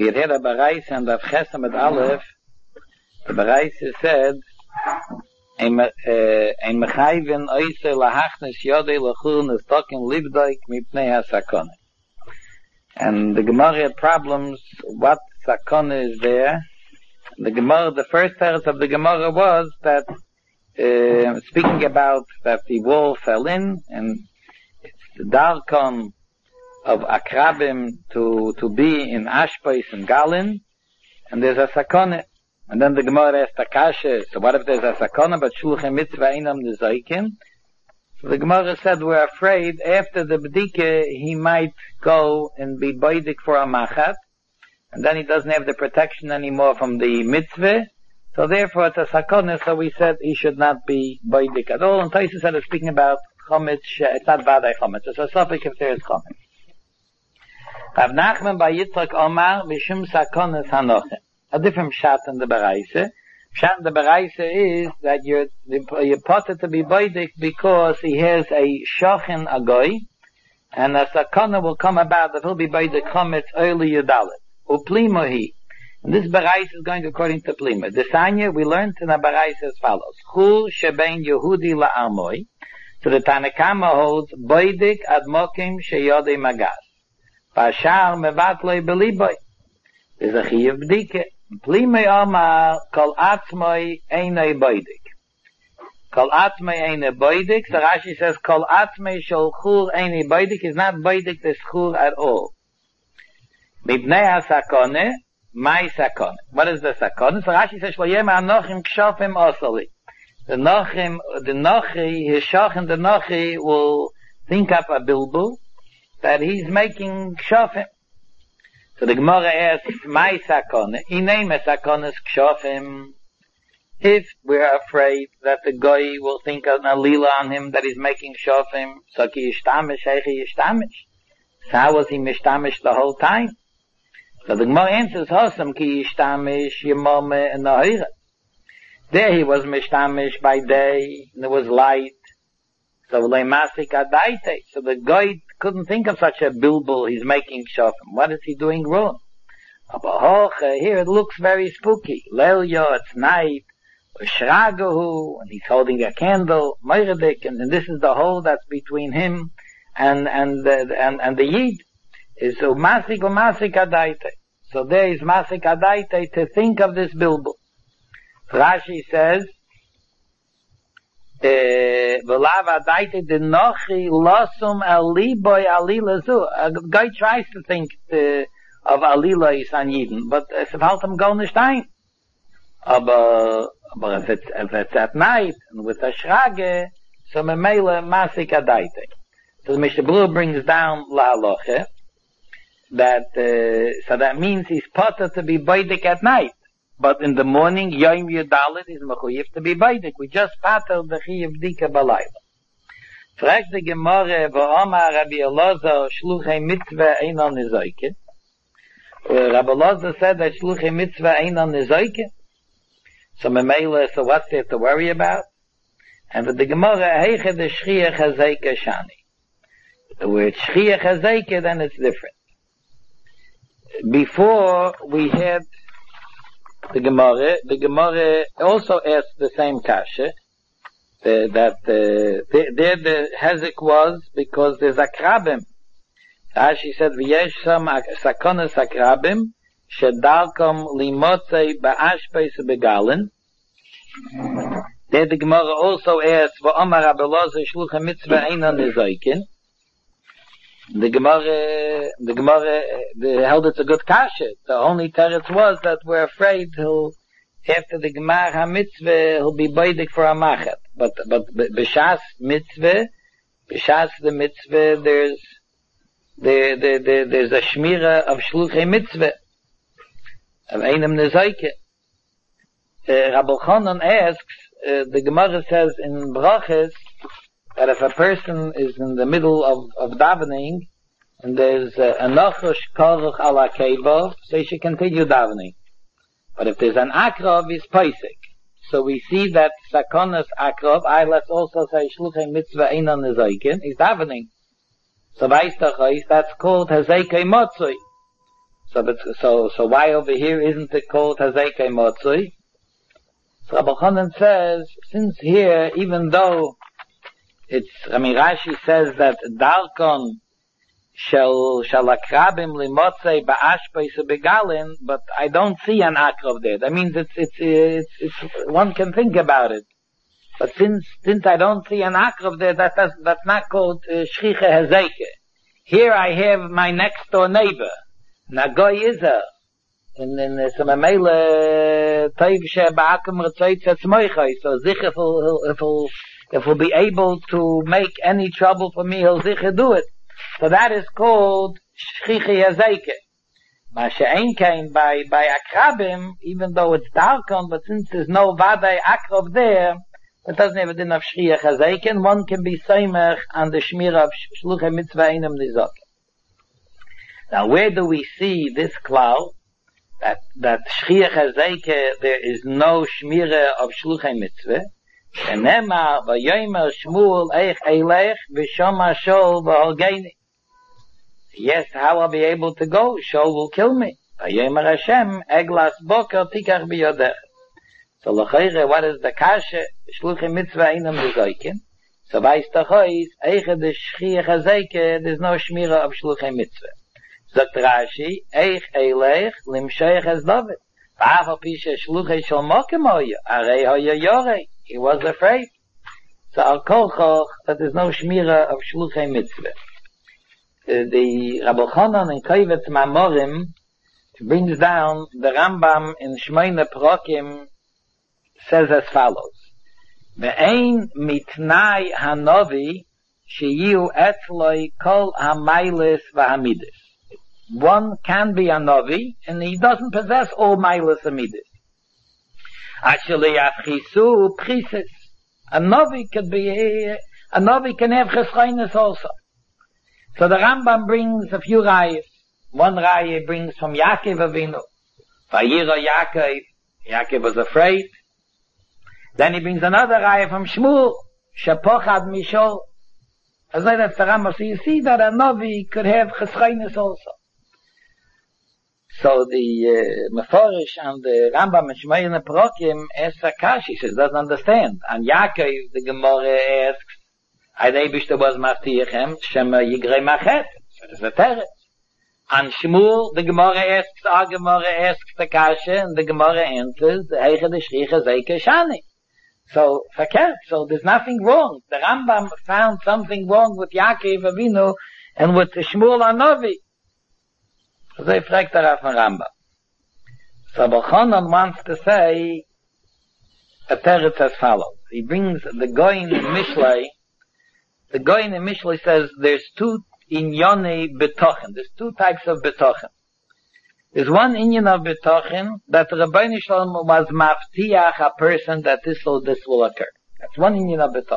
We had a Bereis and of Chesam at Aleph. The Bereis said, ein mechayven oise lahachnes yodei lachun estokin libdoik mipnei ha-sakone. And the Gemara had problems, what sakone is there. The Gemara, the first verse of the Gemara was that, speaking about that the wall fell in, and it's the darkon of Akrabim to be in Ashpais and Galin, and there's a sakone. And then the Gemara asked Akasha, so what if there's a sakona, but shluchei mitzvah einam nizaikin? So the Gemara said, we're afraid after the bdike, he might go and be boidik for a machat, and then he doesn't have the protection anymore from the mitzvah, so therefore it's a sakona, so we said he should not be boidik at all. And Taisa said it's speaking about chometz, it's not vadai chometz, it's a suffix if there is chometz. Rav Nachman by Yitzchak Omar, Mishum sakonas hanochem. A different shot in the Baraisa. Shot in the Baraisa is that you're potted to be boidik because he has a shochin agoy, and a sakana will come about that he'll be boidik chometz early yudalet. Uplimohi. And this Baraisa is going according to Plima. The Sanya we learned in the Baraisa as follows. Chul shebein Yehudi la'amoy. So the Tanakama holds boidik ad mokim sheyodei magas. Pashar mevatloi beliboy. There's a chiyuv bdike. Plime Omar, kol atzmoi einay boidik. Kol atzmoi einay boidik, so Rashi says, kol atzmoi shol chur einay boidik is not boidik the chur at all. Mibnei ha-sakone, my sakone. What is the sakone? So Rashi says, shlo yema anochim kshofim osoli. The nochi, his shach and the nochi will think up a bilbul that he's making kshofim. So the Gemara asks, my sakone, ineme sakones kshofim. If we're afraid that the goy will think of an alila on him that he's making kshofim, so ki yishtamish, heichi yishtamish. So how was he mishtamish the whole time? So the Gemara answers, hosam ki yishtamish, yemome, and nahira. There he was mishtamish by day, and it was light. So leimasik adaite. So the goy couldn't think of such a bilbul, he's making shofim. What is he doing wrong? Here it looks very spooky. Lelyo, it's night. Shragahu, and he's holding a candle. Meiredik, and this is the hole that's between him and the yid. Is so masik adaite. So there is masik adaite to think of this bilbul. Rashi says, a guy tries to think of alila is an Yidden, but es halt ihm gar nicht ein. Aber if it's at night and with a shrage, so memele masik adaite. So Mr. Brewer brings down la halacha that so that means he's potter to be boidik at night. But in the morning, Yom Yudalit is mechuyev to be boidik. We just pater the chiyuv dika balayla. Frag the Gemara v'omar Rabbi Elazar shluchei mitzvah einon nizoike. Rabbi Elazar said that shluchei mitzvah einon nizoike. So memela, so what's there to worry about? And for the Gemara, heiche the shchiach hazeike shani. The word shchiach hazeike, then it's different. Before we had the Gemara also asked the same kasha, that there the hezek was because there's akrabim. She said, "V'yesh sam sakonas akrabim shedarkom limotzei ba'ashpeis begalin." There the Gemara also asked, "V'omar Rabbi Elazar shluchei mitzvah einon nizoikin." The Gemara held it's a good kasha. The only teretz was that we're afraid after the Gemar HaMitzvah, he'll be boidik for a machat. But b'shas the mitzvah, there's a shmira of shluchei mitzvah, of einem nezoike. Rabbi Chanan asks, the Gemara says in Brachas, that if a person is in the middle of davening, and there's a nochush koruch ala keibo, so he should continue davening. But if there's an akrov, he's paisik. So we see that sakonas akrov, let's also say shluchei mitzvah einon nezoikin, he's davening. So that's called hazekei motzoi. So why over here isn't it called Hazekei Motzui? So Rabbi Chanan says, since here, even though Rashi says that Darkon shall akrabim limotzei ba'ashpei begalin, but I don't see an akrav there. That means it's one can think about it. But since I don't see an akrav there, that's not called shchicha hazeke. Here I have my next door neighbor, Nagoy Izer, in some Amele Toiv She'ba'akum Retzoitz Etzmoichai. So Zicher if he'll be able to make any trouble for me, he'll Zicher do it. So that is called Shchicha Yazeke. Ma'ashe'en came by Akrabim, even though it's Darkon, but since there's no Vadai Akrav there, it doesn't have a din of Shchiach Hazeiken. One can be Seimach on the Shmira of Shluchei Mitzvah Einam Nizok. Now, where do we see this klal that Shchiach Hazeike there is no Shmira of Shluchei Mitzvah? Shenema v'yomer Shmuel eich eilech v'shoma Shol v'holgeini. Yes, how I'll be able to go? Shol will kill me. V'yomer Hashem eglas boker tikach b'yodech. So l'chayre, what is the kashe? Shluchei Mitzvah Einam Nizoikin. So by Stachois, eiche de Shchiach Hazeike, there's no Shmira of Shluchei Mitzvah. Sagt Rashi, eich eilech limsheich es David. V'afal pishe shluchei shel mokem hoya, arei hoya yorei. He was afraid. So al kol choch, that there's no shmira of shluchei mitzvah. The Rabbi Chanan in Kovetz Mamorim brings down the Rambam in Shmoyne Prokim says as follows: Ve'ein mitnai hanovi sheyiu etzloi kol hamaylis v'hamidis. One can be a Navi, and he doesn't possess all Mailas Amidis. Actually, Achisu, Prises. A Navi can have Cheschainis also. So the Rambam brings a few rayas. One raya brings from Yaakov Avinu. Vayira Yaakov was afraid. Then he brings another raya from Shmuel, Shepochad Mishol. As that's the Rambam. So you see that a Navi could have Cheschainis also. So the Meforish and the Rambam and Shmoyne Prokim asks Akash, he doesn't understand. And Yaakov, the Gemara asks, Eibishter was Maftiachem, Shema Yigrei Machet. So there's a teretz. And Shmuel, the Gemara asks Akash, and the Gemara answers, Heiche de Shchicha Zeike Shani. So, verkehrt. So there's nothing wrong. The Rambam found something wrong with Yaakov Avinu and with Shmuel Hanavi. So they fragt darauf von Rambam. So Rabbi Chanan wants to say a teretz as follows. He brings the Goyin in Mishlei. The Goyin in Mishlei says there's two inyoni betochen. There's two types of betochen. There's one inyan of betochen that the Rabbeinu Shalom was maftiach a person that this will occur. That's one inyan of betochen.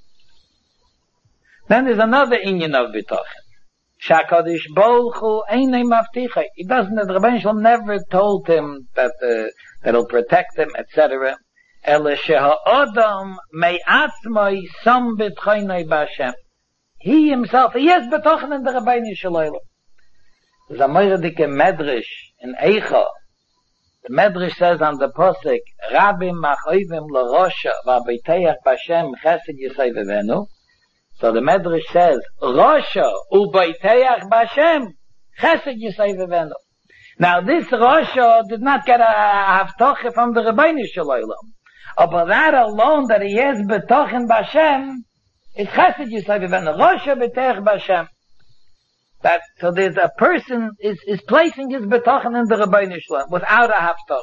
Then there's another inyan of betochen. Shakadish Bolchu Einay Mafticha. He doesn't, the Rabbeinu Shalom never told him that he'll protect him, etc. Ele sheha Adam me'atzmai sam betchaynai b'Hashem. He himself, he has betochen in the Rabbeinu Shalom. There's a moiradike medrash in Eicha. The medrash says on the posik, Rabim machoivim l'rosha v'abeiteyach b'Hashem chesed yisay v'venu. So the Medrash says, Rosha ubayteach b'Hashem chesed yisay v'venu. Now this Rosha did not get a haftoche from the Rabbeinu Shalom. But that alone that he has betochen b'Hashem is chesed yisay v'venu. Rosha beteach b'Hashem. That, so there's a person is placing his betochen in the Rabbeinu Shalom without a haftoche.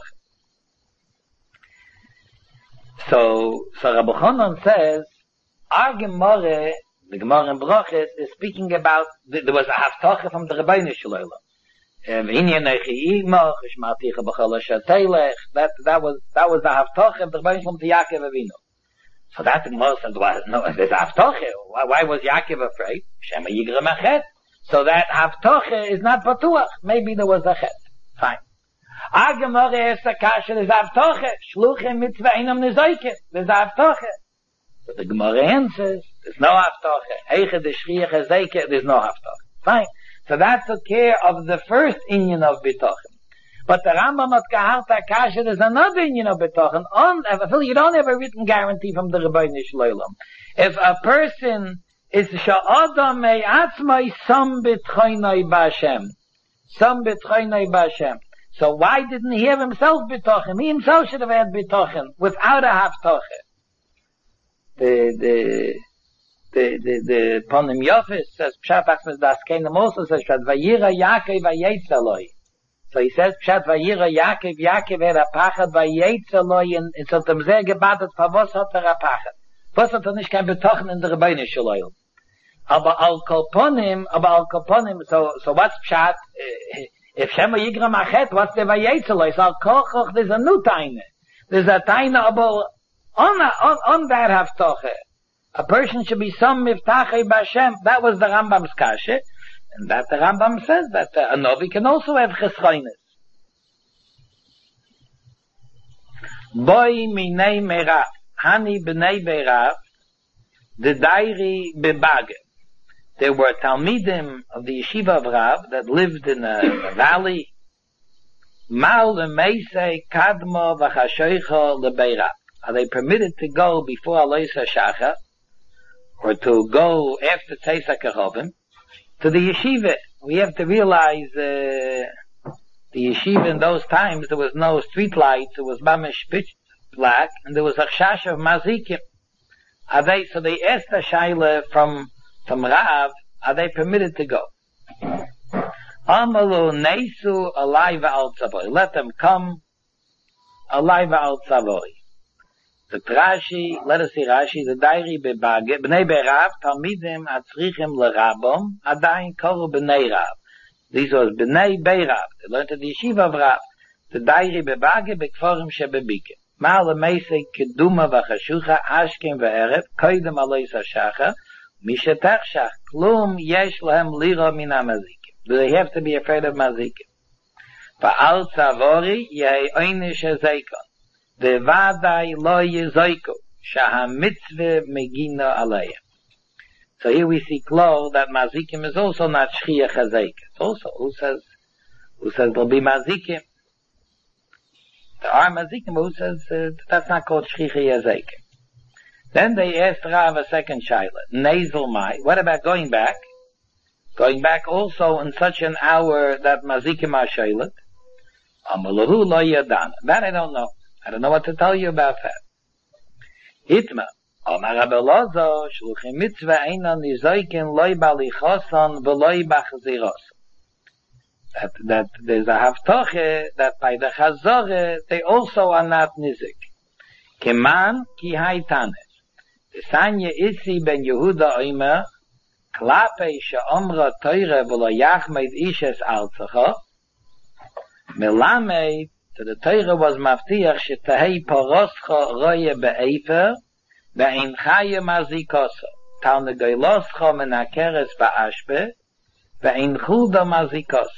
So Rabbi Chanan says, our Gemara, the Gemara in Brochis, is speaking about, there was a haftacha from the Rabbeinu Shalom. That was the haftacha of the Rabbeinu Shalom to Yaakov Avinu. So that the Gemara said, no, there's a haftacha. Why was Yaakov afraid? Shema Yigrei Machet. So that haftacha is not patuach. Maybe there was a chet. Fine. Our Gemara is a kasha, there's a haftacha. Shluchei Mitzvah Einam Nizoikin. There's a haftacha. So the Gemara answers, there's no haftacha. Heiche de Shchiach Hazeike, there's no haftacha. Fine. So that took care of the first inyan of bitochen. But the Rambam hat gehalt Akasha, there's another inyan of bitochen. You don't have a written guarantee from the Rebbeinu Shloilem. If a person is sha'adam me'atzmai sam b'tchoinoi b'Hashem. Sam b'tchoinoi b'Hashem. So why didn't he have himself bitochen? He himself should have had bitochen without a haftoche. The Ponim Yofis says, Pshat Achmes Das Keinem also says, Pshat Vayira Yaakov Vayetzaloi. So he says, Pshat Vayira Yaakov had a pachat Vayetzaloi, and so dem sehr gebadet, Pavos hat a pachat. Was hat nicht kein betochen in der Rebbeinu Shloil. Aber al Kolponim, so what's Pshat, if Shema Yigram Achet, what's the Vayetzaloi? So al Kochoch, there's a new taine. There's a taine about, on that haftoche. A person should be some miftachei b'Hashem. That was the Rambam's kasha, and that the Rambam says that a novi can also have cheschoines. Boy minei merav, hani b'nei berav, the dairi bebage. There were talmidim of the yeshiva of Rav that lived in a valley. Mal lemeisei kadmo v'chashoicho lebeirav. Are they permitted to go before Alois HaShachar, or to go after Tzeis HaKerubim, to the yeshiva? We have to realize, the yeshiva in those times, there was no street lights, it was mamish pitch black, and there was a chash of mazikim. So they asked the shaila from Rav, are they permitted to go? Amalu neisu alai v'al tzavoi. Let them come, alai v'al tzavoi. The Rashi, let us see Rashi, the dairi bebage, b'nei berav, talmidim atzrichim l'rabom, adayin koru b'nei Rav. These was b'nei berav. They learned at the yeshiva of Rav. The dairi bebage, b'kforim shebebike. Ma'al meisei keduma v'chashucha, ashkem v'erev, koidem alois ha'shachar, mishetachshach, klum yesh lahem lira min ha'mazikim. Do they have to be afraid of mazikim? Va'al tzavori, yehei oynish ha'zeikon. The vadai lo yezoiko shaha mitzvah megina alayim. So here we see clear that mazikim is also not shchiyah chazek. It's also who says there'll be mazikim. There are mazikim, who says that's not called shchiyah chazek. Then they asked Rav a second shaila. Nasal mai. What about going back? Going back also in such an hour that mazikim are shailat. Amalahu lo yadana. That I don't know. I don't know what to tell you about that. Hitma. Omar Rabbi Lozo, shluchim mitzvah einan nizoikin loy balichosan v'loy bachziros. That there's a haftoche that by the chazore they also are not nizik. Keman ki haytanes. The sanya isi ben Yehuda oimer klape she'omra teire v'lo yachmed ishes alzacha melamed. So the Torah was maftiach shetahei paroscha roye be'efer ve'in chaya mazikosa tal negoiloscha menakeres ba'ashbe ve'in chuda mazikosa.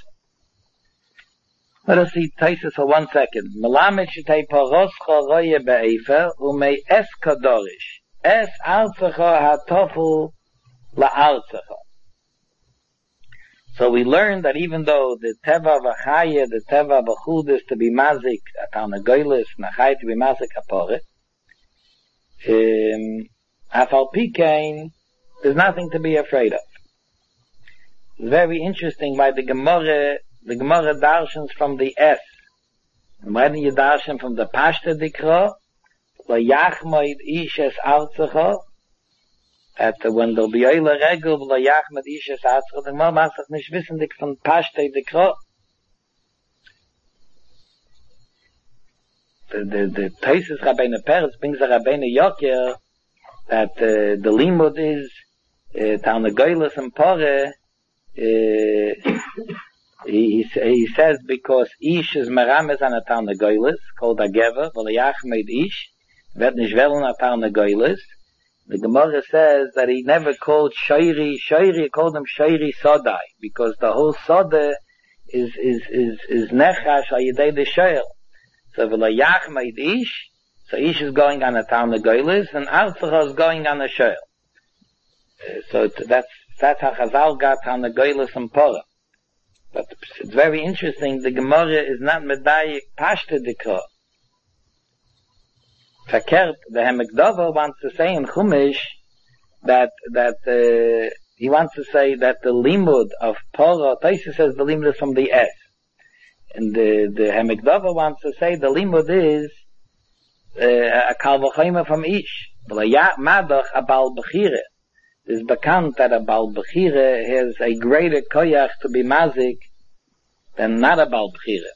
Let us see Taisus for 1 second. Melamed shetahei paroscha roye be'efer umei es kadorish es alzacha hatofu la'alzacha. So we learned that even though the teva v'chaya, the teva v'chud is to be mazik, atal negoilis, nachay to be mazik apore, afal pikein, there's nothing to be afraid of. It's very interesting why the Gemara darshans from the S. And why do you darshan from the Pashta Dikra? La yachmoid ishes artzecha, that when there'll be oile regel, la yachmoid ishes artzecha, the Gemara macht sich nicht wissendig von Pashta Dikra. The Taisus Rabbeinu Peretz brings a Rabbeinu Yoker that the limud is Tarnagoyles and Pore. He says because Ish is merames an a Tarnagoyles called a Gever, weil Yachmed Ish wird nicht wollen a Tarnagoyles. The Gemara says that he never called Shoiri, he called him Shoiri Sodai because the whole Soda is Nechash al Yedei the Shoir. So v'layachmeid ish, so ish is going on a Tarnagoyles, and Artzecha is going on a Shoel. So that's how Chazal got Tarnagoyles and Pora. But it's very interesting, the Gemara is not medayik pashta dikra. Verkehrt, the Hemekdover wants to say in Chumash that he wants to say that the limud of Torah, Taisa says the limud is from the S. And the Hemekdover wants to say the limud is a kal v'chomer from Ish. Madach a Baal Bechira. It is bekannt that a Baal Bechira has a greater koyach to be mazik than not a Baal Bechira.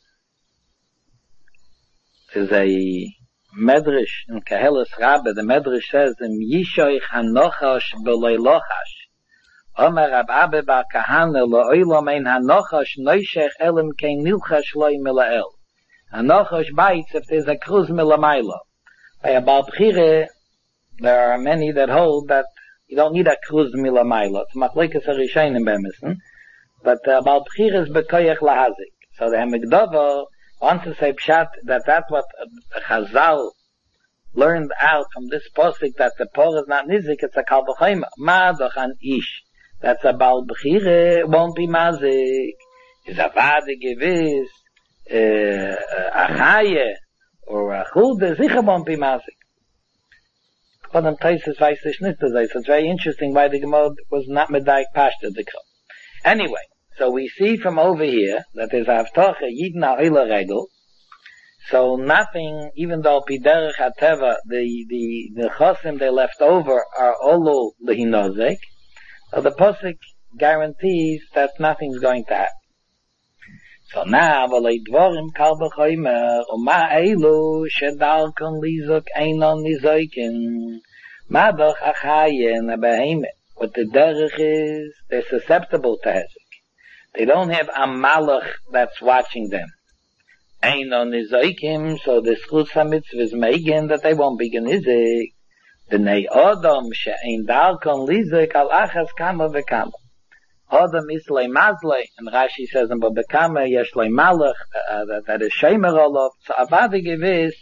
There's a Medrash in Keheles Rabbe. The Medrash says, "Im yishoich hanochash b'loi lochash." Omer Rab Abba bar Kahane lo'olam ein hanochash noishech elim kein nilchash loy mila'el. Hanochash bites if there's a kruz milamaylo. By a Baal Bechira, there are many that hold that you don't need a kruz milamaylo. It's machlekes harishonim b'emisen, but Baal Bechira is bekoyach lahazik. So the Hemekdover wants to say pshat that that's what Chazal learned out from this posik, that the por is not nizik, it's a kal v'chomer. Madach an ish. That's a Baal Bechira, won't be mazik. Is a vade gewiss, a chaye, or a chude, sicher won't be mazik. But in Taisus weiß ich nicht to say, so it's very interesting why the Gemara was not medayik pashta dikra. Anyway, so we see from over here that there's Avtocha Yidin Ha'oila Regel. So nothing, even though Piderech HaTeva, the Chosim they left over are Olu Lehinozek, so the Posik guarantees that nothing's going to happen. So now, V'lei Dvorim Kal B'chomer, Uma Eilu Shedalkon Lizok Einon Nizoikin, Madach Achayen Abahemet. What the derech is, they're susceptible to Hezek. They don't have a malach that's watching them. Einon Nizoikim, so the Schutz HaMitzvah is making that they won't be Genizek. B'nei Odom she'ein dalkon Lizok al achas kama v'kama. Odom is le'mazle, and Rashi says in Babakama, yesh le'malach, that is shemer olov. So avadi gewiss,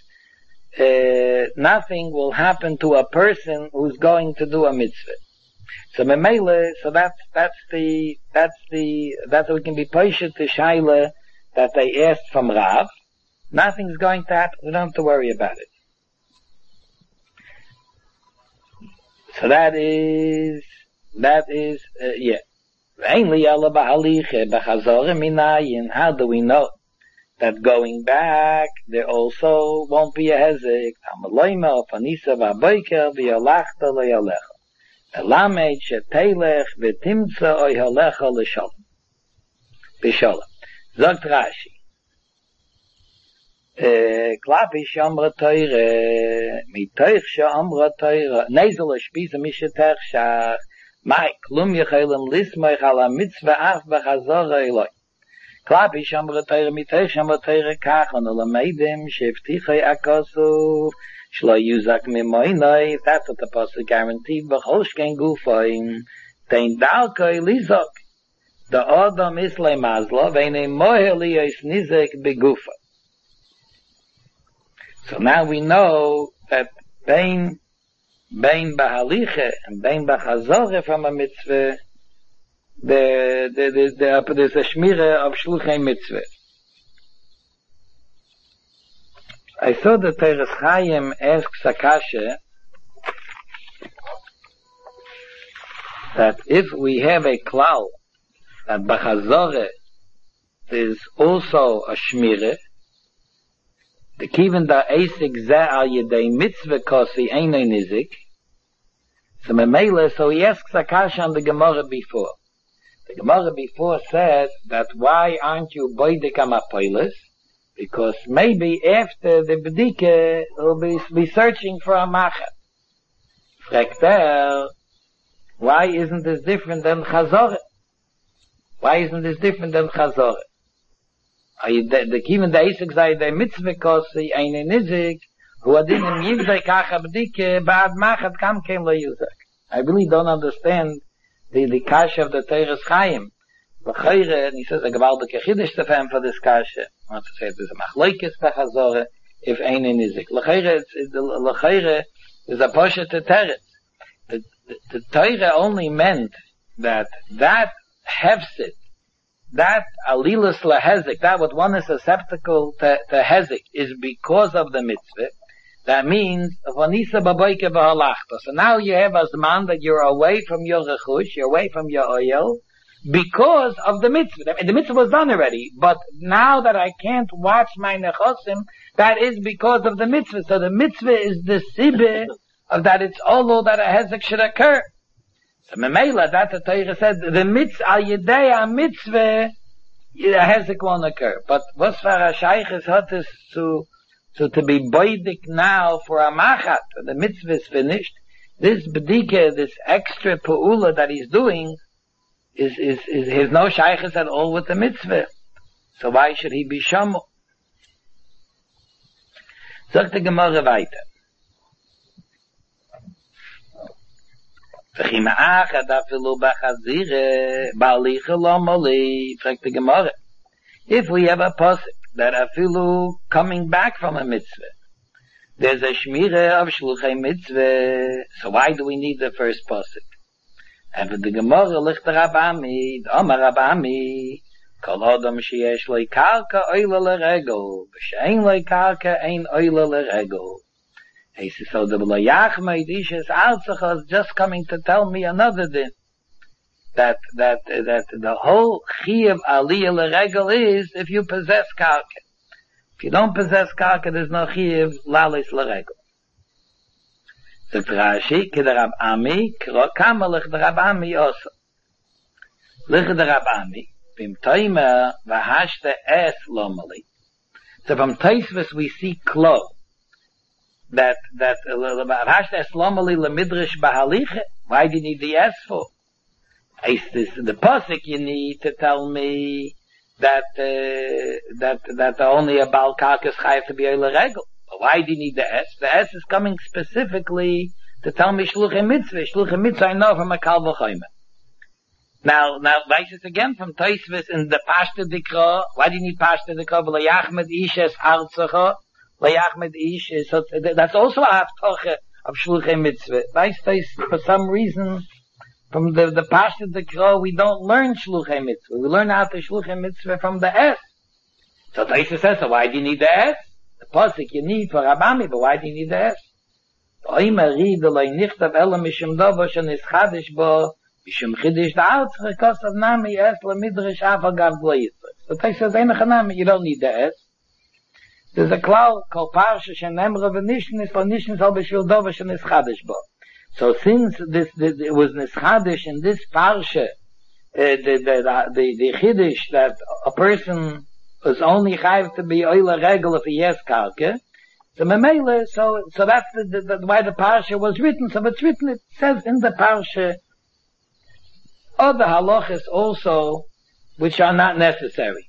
nothing will happen to a person who's going to do a mitzvah. So memele, so that's we can be patient to shaila that they asked from Rav. Nothing's going to happen. We don't have to worry about it. So that is yeah. How do we know that going back there also won't be a hezek? Elamed shetelech v'timtza oyhalecha l'shalom. B'shalom. Zogt Rashi. Klapi shamra teire, mitoich shamra teire, nezel shpiza mishetech shach, mai klum yechelem lismoich ala mitzvah af b'chazora eloi. Klapi shamra teire, mitoich shamra teire kachon olamedim, sheftichai akosu, Shlo yuzak mimoinoi, that's what the Pasuk guaranteed, b'cholshken gufoin, tein dalkoi lizok, the Odom is le'mazlo, ve'nei moheli is nizek begufa. So now we know that bein b'haliche and bein b'chazore from a mitzvah, there's a shmira of shluchei mitzvah. I saw that Teres Chaim asks Akasha that if we have a klal that b'chazore is also a shmire, the kiven da eisik zeh al yedei mitzvah kosi einay nizik, so memele, so he asks Akasha on the Gemara before. The Gemara before said that why aren't you boidik amapoilis? Because maybe after the bedike will be searching for a machat. Fragt why isn't this different than chazorah? Why isn't this different than chazorah? The kiven the isik zay the mitzvah kosi eine nizik hu adin im yivzay kacha bedike ba'ad machat kam kem lo yuzak. I really don't understand the kasha of the Teres Chaim. And he says a gewaltige chiddush to him for this kasha. I want to say there's a machlokes b'chazorah if ein nizik. L'chayre is a poshet to teretz. The Torah only meant that hefset that alilas lahezek, that what one is susceptible to hezek, is because of the mitzvah. That means, vanisa baboike v'halachta. So now you have as man that you're away from your rechush, you're away from your oil, because of the mitzvah. The mitzvah was done already, but now that I can't watch my nechosim, that is because of the mitzvah. So the mitzvah is the sibbe of that it's all that a hezek should occur. So Memela, that the Torah said, the mitzvah, al yedei a mitzvah, a hezek won't occur. But was for a shaykhis hat is to be boidik now for a machat, the mitzvah is finished. This bedike, this extra pu'ula that he's doing, is has no shaykhis at all with the mitzvah. So why should he be shamu? Sagt die Gemara weiter. Fragt the Gemara. If we have a pasuk that afilu coming back from a mitzvah, there's a shmira of shluchei mitzvah, so why do we need the first pasuk? And for the Gemara, licht Rabami, Amar Rabami, kol adam sheyesh lo karka oila leregel, v'shein lo karka ein oila leregel. He says, so the B'layachma Idishes Altzach is just coming to tell me another din. That the whole Chiyuv Aliyah L'Regel is if you possess Karka. If you don't possess Karka, there's no Chiyuv Lalis L'Regel. So Rashi, K'da Rab Ami, Kama L'ch Rab Ami also. L'ch Rab Ami, Bim Toimer, V'hashte Es Lomali. So from Taisvus we see Klo. That why do you need the S for? The pasuk you need to tell me that only a Baal Karkas chayav to be a regel. Why do you need the S? The S is coming specifically to tell me shluchei mitzvah. Shluchei mitzvah I know from a kal v'chomer. Now, weiss again from Tosfos in the Pashta Dikra. Why do you need Pashta Dikra? V'layachmed ishes artzacha. Layachmed ish, so that's also a haftoche of shluchei mitzvah. For some reason, from the Pashta Dikra, we don't learn shluchei mitzvah. We learn how to shluchei mitzvah from the S. So Taisa says, so why do you need the S? The pasuk you need for Rabami, but why do you need the S? So Taisa says, you don't need the S. There's a klal called Parsha Shenemra v'Nishnis v'Nishnis al b'shvil dova shenischadesh bo. So since it was nischadish in this Parsha, the chiddush that a person was only chayv to be oila regel if he has karka, so memele, so that's why the Parsha was written. So it's written, it says in the Parsha other halachas also which are not necessary.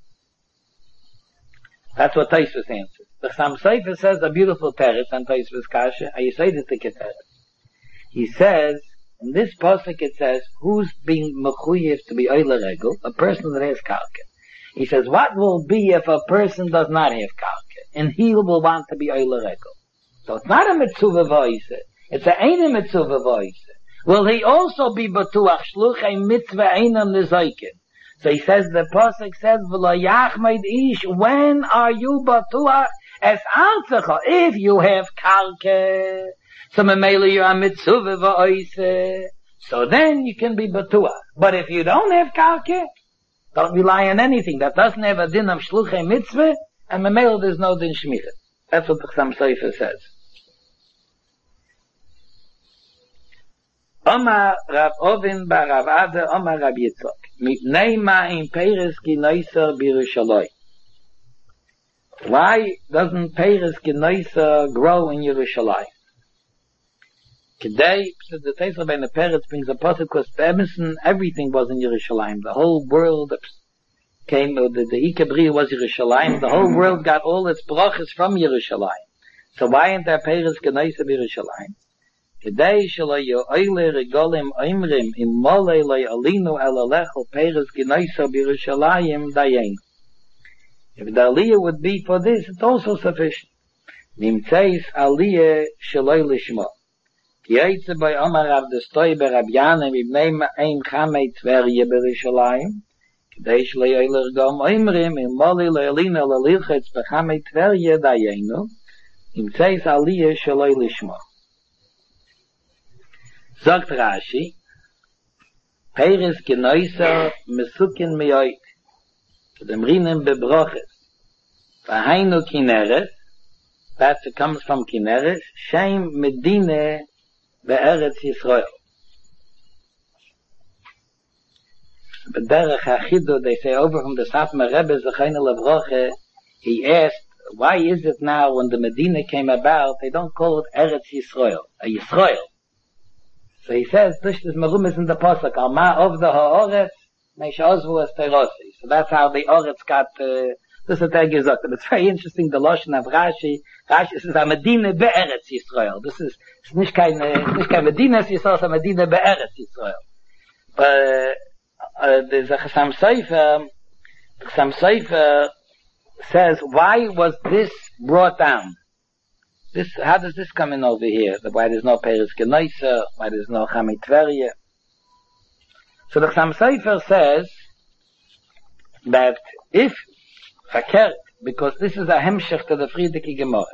That's what Tosfos answers. The Sam Sefer says a beautiful teretz on Tosfos Kasha. I say the teretz. He says, in this pasuk it says, who's being mechuyev to be oila regel? A person that has karka. He says, what will be if a person does not have karka? And he will want to be oila regel. So it's not a mitzvah voice. It's a ein mitzvah voice. Will he also be batuach shluchei mitzvah einam nezoikin? So he says, the pasuk says, "V'layachmed ish." When are you batuach as anzacha? If you have karka, so memela you are mitzvah v'oise. So then you can be batuach. But if you don't have karka, don't rely on anything that doesn't have a din of shluchei mitzvah, and memela there's no din shmicha. That's what the Chassam Sofer says. Omar Rav Ovin bar Rav Ada, Omar Rav Yitzchak. Mitnei ma'im Peres Ginoiser b'Yerushalayim. Why doesn't Peres Ginoiser grow in Yerushalayim? Today, the Teisra ben the Peretz brings a pasuk because everything was in Yerushalayim. The whole world came, the Ikabri was Yerushalayim. The whole world got all its brachas from Yerushalayim. So why ain't there Peres Ginoiser b'Yerushalayim? Today shelo yo'ile regolim oimrim im molei lo alinu el alecho Peres Ginoiser b'Yerushalayim dayen. If the aliyah would be for this, it's also sufficient. Nimtzeis aliyah shelo lishmo. Yeitze by Omar Rav Destoy be Rab Yanem ibnei ma'im chamei Tverye b'Yerushalayim. K'dei shelo yoler gam oimrim in mali le'elina le'lilchetz b'chamei tverye dayenu im tzeis aliyah shelo lishma. Sagt Rashi, Peres genoisa mesukin miyoit, dem rinen bebroches, v'hainu kineres, that comes from kineres, shem medine be'eretz Yisrael. But derech hachidu, they say over from the Satmar Rebbe Zechayna Levroche, he asked, why is it now when the Medina came about, they don't call it Eretz Yisrael, a Yisrael. So he says, this is Merumis in the Pasuk, Al ma of the ha'oretz, meish ozvu es terosi. So that's how the Oretz got, this is Teg Yizok. But it's very interesting, the Lashon of Rashi. Rashi says, a Medina be'eretz Yisrael. This is nicht kein Medina Yisrael, it's a Medina be'eretz Yisrael. But, there's a Chassam Sofer. Chassam Sofer says, why was this brought down? This, how does this come in over here? Why there's no Peres Genoisa? Why there's no Chamei Tverye? So the Chassam Sofer says that if verkehrt, because this is a hemshech to the Friedeke Gemara.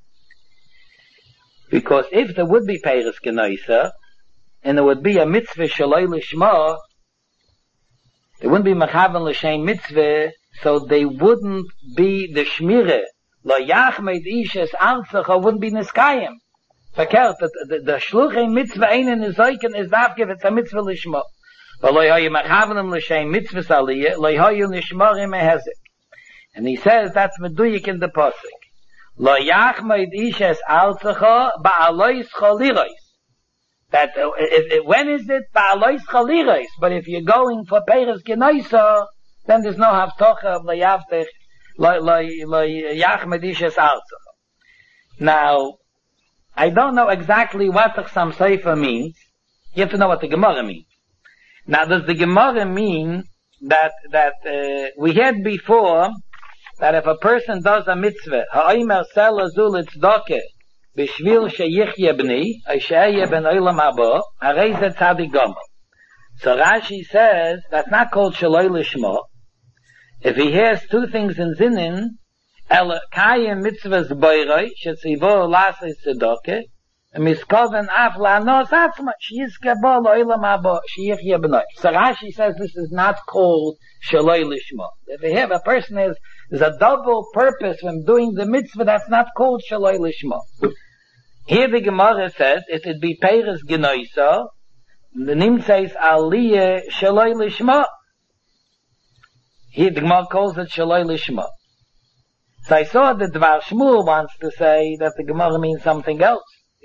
Because if there would be Peres Genoisa, and there would be a mitzvah shaloi lishma, there wouldn't be mechavan l'shem mitzvah, so they wouldn't be the shmire. Lo yachmed ishes arzacha wouldn't be niskayim. Verkehrt, the shluchei mitzvah einen nizoiken is dafke, it's a mitzvah lishma. But lo yayu mechavan l'shem mitzvah saliyah, lo yayu nishmarim mehezik. And he says that's meduyik in the pasuk. Lo yachmed ishes arzacha ba'alois cholirois. That when is it ba'alois cholirois? But if you're going for Peres Genoisa, then there's no haftocha of le'yavtech le'yachmed ishes arzacha. Now, I don't know exactly what the Chassam Sofer means. You have to know what the Gemara means. Now, does the Gemara mean that we had before that if a person does a mitzvah, ha'omer sel azul tzedakah b'shvil sheyichye b'ni, she'yeh ben olam haba, harei ze tzadik gomel. So Rashi says that's not called shaloi lishma. If he has two things in zinin, el kayim mitzvahs boiroi shetzivo lasei tzedakah, miskoven af la'anos atzma sheyizke bo lo'olam haba sheyichye b'ni. So Rashi says this is not called shaloi lishma. If you have a person is a double purpose when doing the mitzvah, that's not called shaloi lishma. Here the Gemara says, if it be Peres Genoisa, the Nim says aliyah shaloi lishma. Here the Gemara calls it shaloi lishma. So I saw that Dvar Shmuel wants to say that the Gemara means something else.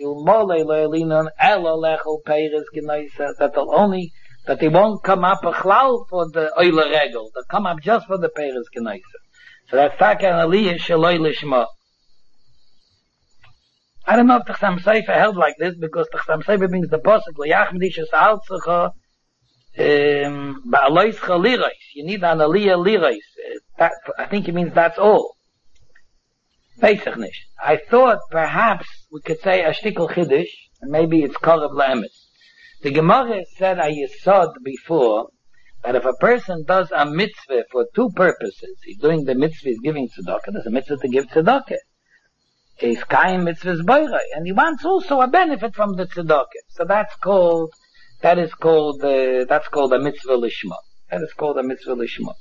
That they won't come up a cloud for the Oile Regel. They'll come up just for the Peres Genoisa. So that's Taka and Aliyah Shaloi Lishma. I don't know if the Chassam Sofer held like this, because the Chassam Sofer brings the posuk L'yachmed ishes arzacha ba'aloischa lirais. You need an Aliyah lirais. I think it means that's all. Beitzach nish. I thought perhaps we could say a shtickle chiddush, and maybe it's Korav La'emes. The Gemara said a yesod before, that if a person does a mitzvah for two purposes, he's doing the mitzvah, he's giving tzedakah, there's a mitzvah to give tzedakah. He's kayim mitzvahs boirei, and he wants also a benefit from the tzedakah. So that's called a mitzvah lishma. That is called a mitzvah lishma.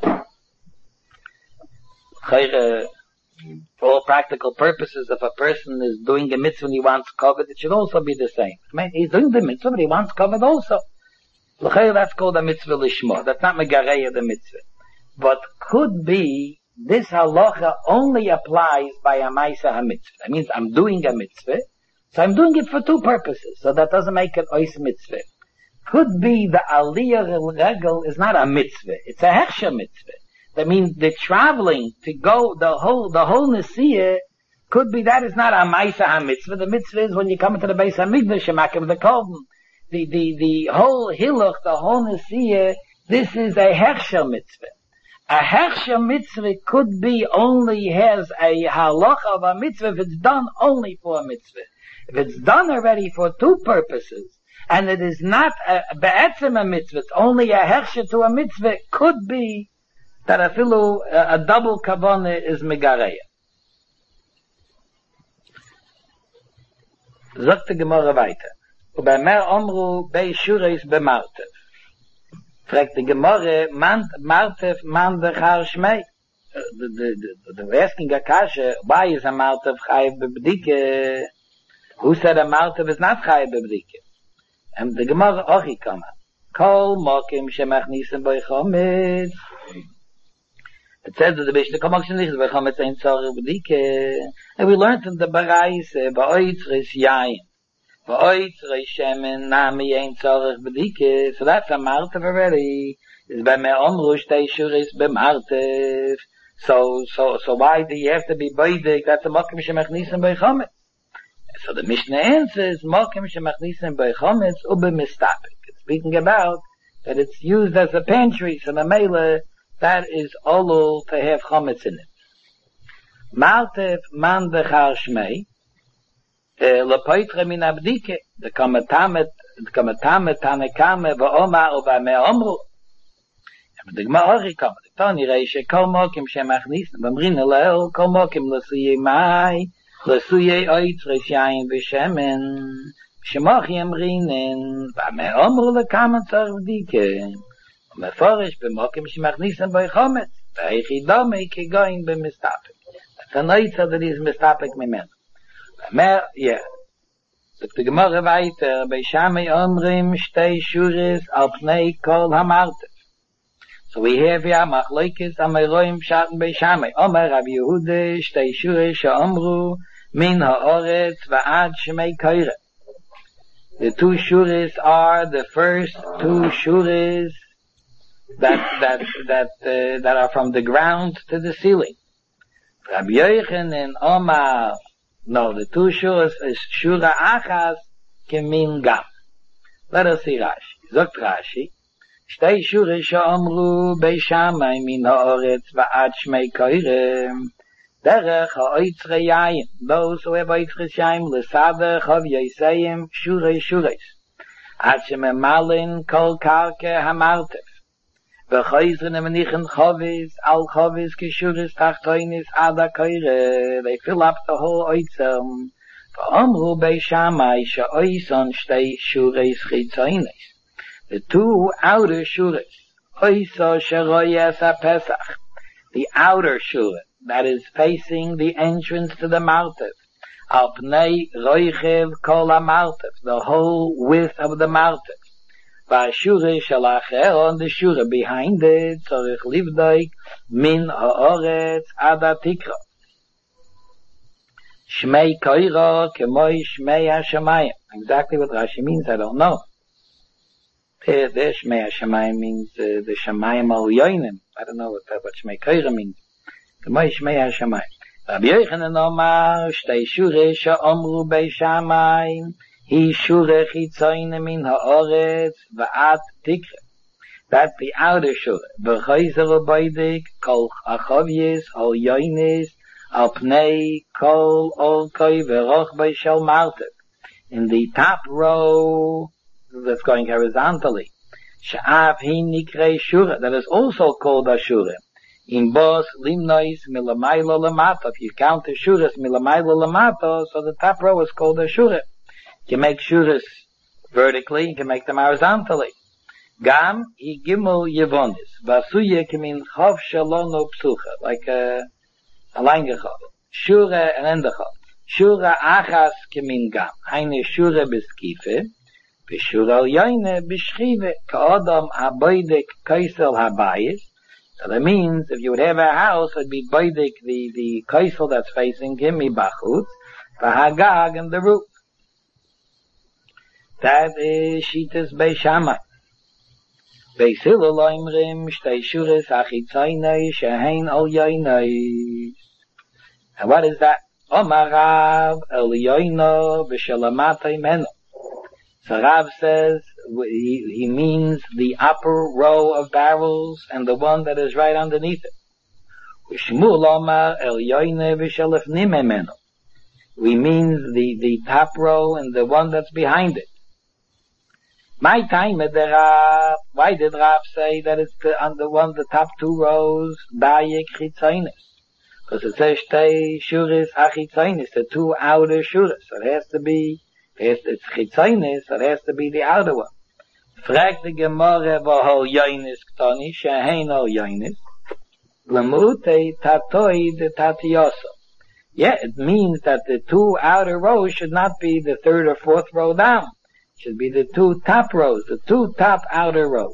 For all practical purposes, if a person is doing a mitzvah and he wants covered, it should also be the same. I mean, he's doing the mitzvah, but he wants covered also. That's called a mitzvah lishma. That's not megareya the mitzvah. But could be, this halacha only applies by a ma'isa ha-mitzvah. That means I'm doing a mitzvah, so I'm doing it for two purposes. So that doesn't make it ois mitzvah. Could be the aliyah regel is not a mitzvah. It's a hechsher mitzvah. That means the traveling to go, the whole nesiyah, could be that is not a ma'isa ha-mitzvah. The mitzvah is when you come into the Beis HaMikdash, shemakim the korban. The whole hiluch, the whole nesiyah, this is a hechsher mitzvah. A hechsher mitzvah could be only has a halacha of a mitzvah if it's done only for a mitzvah. If it's done already for two purposes, And it is not be'etzem a mitzvah. It's only a hershe to a mitzvah. It could be that a double kavanah is megareya. Sagt die Gemara weiter. Und bei mehr Omru bei Shureis bemartev. Fragt die Gemara, martev man der Char Shmei. The asking a kasha, why is a martev chayiv bebdike? Who said a martev is not chayiv bebdike? And the Gemara ochi kama. Kol mokim shemachnisim boi chometz. It says that the Mishnah kol mokim shemachnisim boi chometz ein tzorich bebdike. And we learned in the Barais, ba'oitzris yayin. Ba'oitzris shemen nami ein tzorich bebdike. So that's a martev already. Is by me omru shtei shuris b'martev. So why do you have to be boidik? That's a mokim shemachnisim boi chometz. So the Mishnah answers, mokim shemachnisim boi chometz ube mistapik. It's speaking about that it's used as a pantry, so the mele, that is olul to have chometz in it. Martev man dechar shmei, lepoitre min abdike, the kamatamet tanekame, va'omar uva me omru. The Gemara ori kama, the Tani reishe, kol mokim shemachnisim, v'mrin elel, kol mokim l'suyei mai, l'suyei oitzres yayin v'shemen, shemochi emrinen, v'ame omru l'kamen tzarech dike, v'meforish b'mokim shemachnisim boi chometz, v'eichi domei kegoyin b'mistapik. That's an oitza that is mistapik mimen. V'amer, yeah. The Gemara weiter, b'shamei omrim shtei shuris al pnei kol hamartev. So we have here machlokes amayroim shaten beishamei. Omer Rabbi Yehuda shtei shuris she'omru min ha'oretz va'ad shemei koire. The two shuris are the first two shuris that are from the ground to the ceiling. Rabbi Yochanan Omar, no, the two shuris is shura achas kemin gam. Let us see Rashi. Zogt Rashi. Shtei shuris she'omru beishamei min ha'oretz va'ad shmei koirem derech ha'oitzre yayin. Those who have oitzres yayin l'sadech of yisayim shuris ad shememalin kol karke hamartev v'choizren emenichen chovis al chovis kishuris tachtoinis ad ha'koire. They fill up the whole oitzer. V'omru beishamei she'oison shtei shuris chitzoinis. The two outer shuras, Oisa Sheroyas HaPesach, the outer shura that is facing the entrance to the martev, Al Pnei Roichev Kol HaMartev, the whole width of the martev. V'ashura Shalacher, on the shura behind it, Tzorich Livdoi Min Ha'oretz Ad HaTikra. Shmei Koira Kemoi Shmei HaShamayim. Exactly what Rashi means, I don't know. There Shmei HaShamayim means the Shamayim al Yoinim. I don't know what Shmei Koira means. K'moi Shmei HaShamayim. Rabbi Yochanan Omar, shtei shuris she'omru beishamai, hi shureh chitzoyne min ha'oretz va'at tikre. That's the outer shureh. V'choizer u'boidik kol achovyes al yoinis al pnei kol orkoi v'rochbei shel martev. In the top row that's going horizontally, she'av hi nikrei shureh, that is also called a shureh. In both limnois milamaylo lamato. If you count the shuras milamaylo lamato, so the top row is called a shura. You can make shuras vertically, you can make them horizontally. Gam I gimel yevonis. Vasuye kemin chav shalono psucha. Like a line gechov. Shura and endechov. Shura achas kemin gam. Eine shura beskife. B'shura al yoyne b'shchive. Ka'odam haboidek kaisel habayis. So that means, if you would have a house, it would be boidik, the kaisel that's facing him, mibachutz, v'hagag, and the roof. That is Shitas Beishamai. Beisilo loimrim, shtei shuris achitzaynei, shehein al yoynei. And what is that? Omar Rav, el yoyno, v'shelamatay meno. So Rav says, he means the upper row of barrels and the one that is right underneath it. Shmuel Omar el yoyne v'shelefnim emeno. We mean the top row and the one that's behind it. My time at the Rav, why did Rav say that it's on the top two rows, Dayik Chitzonis? Because it says Shtei Shuris HaChitzonis, the two outer Shuris. So it has to be, it's Chitzonis, so it has to be the outer one. Frag the Gemara v'hol Yoinis Ktoni, shehein ol Yoinis, Lemute Tatoi de Tatioso. Yeah, it means that the two outer rows should not be the third or fourth row down. It should be the two top rows, the two top outer rows.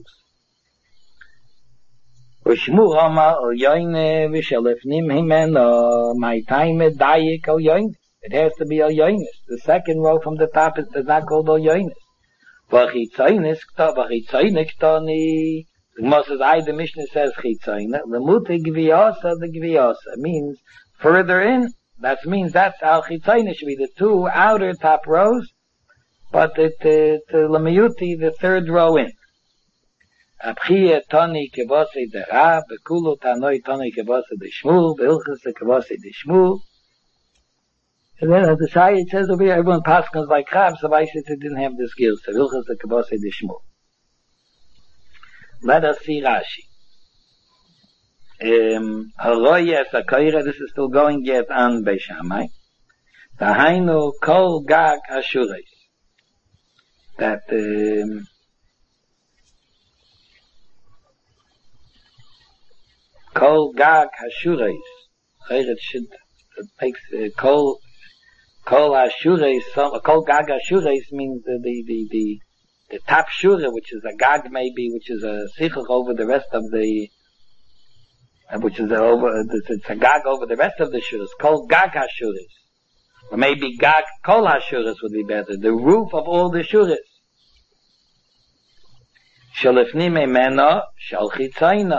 Ushmu Hama ol Yoine v'shelefnim himeno, my time at Dayik ol Yoinis. It has to be ol Yoinis. The second row from the top is not called ol Yoinis. V'chitzonis ktoni. The Gemara says, the Mishnah says chitzonis. Lemute gviyasa, the gviyasa means further in. That means that's our chitzonis should be the two outer top rows, but the lemiyuti the third row in. Abchiyah toni kevose de Rav, bekulu tanoi toni kevose de Shmuel, beilchus kevose de Shmuel. And then at the side it says over here, everyone paskins like Rav, so I said it didn't have the skills. So Vilchas the Kavose de Shmuel. Let us see Rashi. Haroya Sakaira, this is still going yet on Beishamai. Tahainu kol gag ashurais. That, kol gag ashurais. It should, it makes, Kol Ashurais, Kol Gag Ashurais means the top Shura, which is a Gag maybe, which is a Sichuch over the rest of the, which is it's a Gag over the rest of the Shuras. Kol Gag Ashurais. Or maybe Gag Kol Ashurais would be better. The roof of all the Shuras. Shalifnim Emeno, Shal Chitzaina.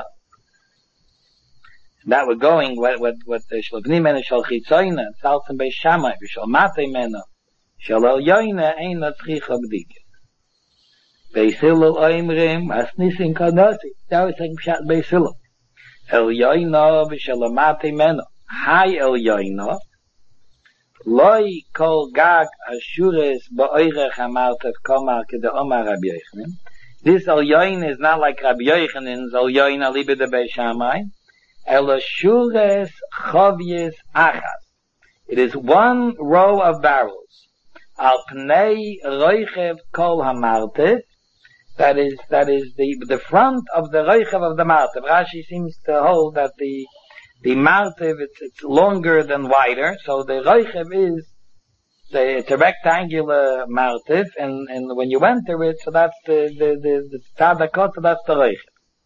That we're going, what the Shalvnim Mena Shal Chitzoyna, Salzim Beis Shammai, Shal Matei Mena, Shal El Yoyna, Ein Latzricha B'dike. Beis Hillel Oimrim, Asnisin Kadasi, now it's saying Pshat Beis Hillel. El Yoyna, Shal Matei Mena, Hai El Yoyna, Loi Kol Gag Ashures Ba'oirech Hamartet Komar Kede Omar Rabbi Yochanan. This El Yoyna is not like Rabbi Yochanan's El Yoyna Libe de Beis Shammai. Elashures Chavyes Achas. It is one row of barrels. Al Pnei Roichev Kol Hamartev. That is the front of the Roichev of the Martev. Rashi seems to hold that the Martev it's longer than wider. So the Roichev is it's a rectangular Martev, and when you enter it, so that's the Tzadakot, so that's the Roichev.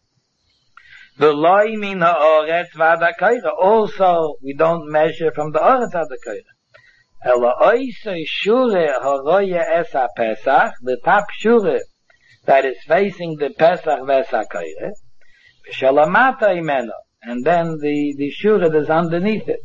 Also, we don't measure from the Oretz Adakaira. The top Shure that is facing the Pesach Vesakaira. And then the Shure that is underneath it.